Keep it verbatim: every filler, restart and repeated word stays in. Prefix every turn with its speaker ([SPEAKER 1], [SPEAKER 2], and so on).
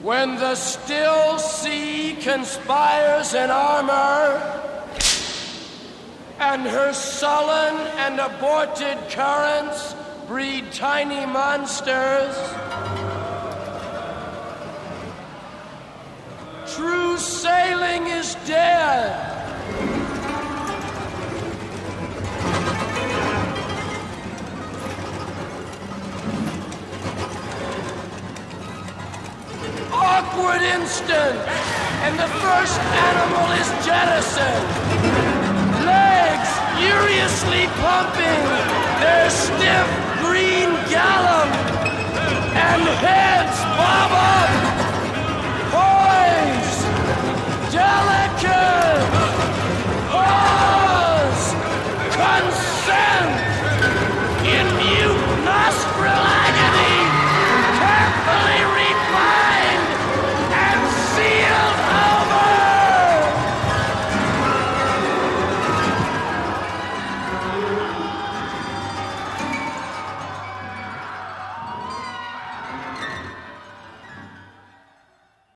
[SPEAKER 1] When the still sea conspires in armor, and her sullen and aborted currents breed tiny monsters, true sailing is dead. Awkward instant, and the first animal is jettisoned. Legs furiously pumping, their stiff